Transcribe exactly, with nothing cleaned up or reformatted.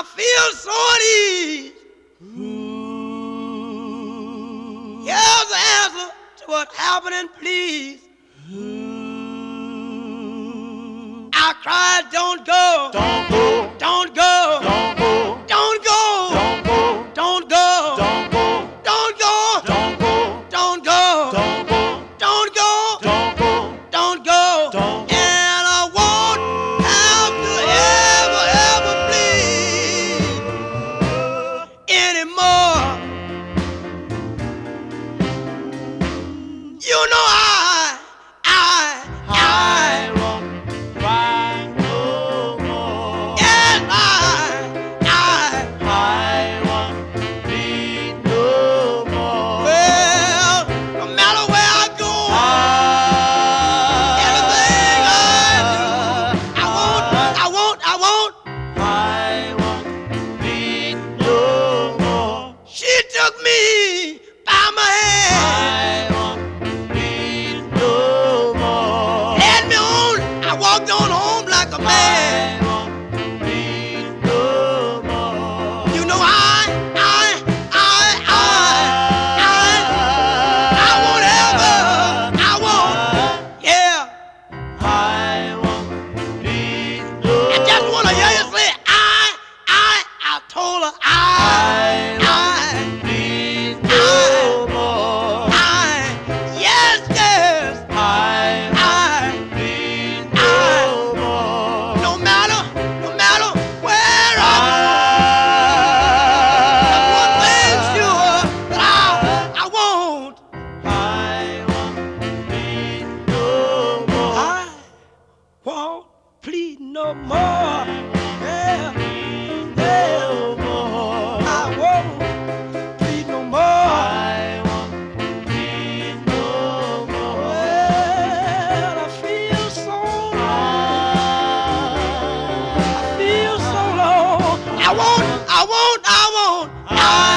I feel so at ease. Here's the answer to what's happening, please. I cried, don't go, Don't go, don't go, don't go, don't go, don't go, don't go, don't go, don't go, don't go, don't go, don't go, don't go, don't go, don't go, don't go. and I won't have to ever, ever plead anymore. You know I, I, I, I won't cry no more. yes, I, I, I won't bleed no more. well, no matter where I go, everything I do, I won't, I won't, I won't. I won't bleed no more. She took me by my hand, I won't bleed no more. led me on. I walked on home like a man. I won't bleed no more. You know I, I, I, I, I, I won't ever, I won't, yeah. I won't bleed no I just want to hear you say I, I, I told her I, I, bleed no more. I, yes, yes, I I, bleed I, no more. no matter, no matter where I go, one thing's sure, that I, I won't, I won't bleed no more. I won't plead no more, yeah, yeah, No more. I won't plead no more. I won't bleed no more. Well, I feel so long, I feel so long. I won't, I won't, I won't, I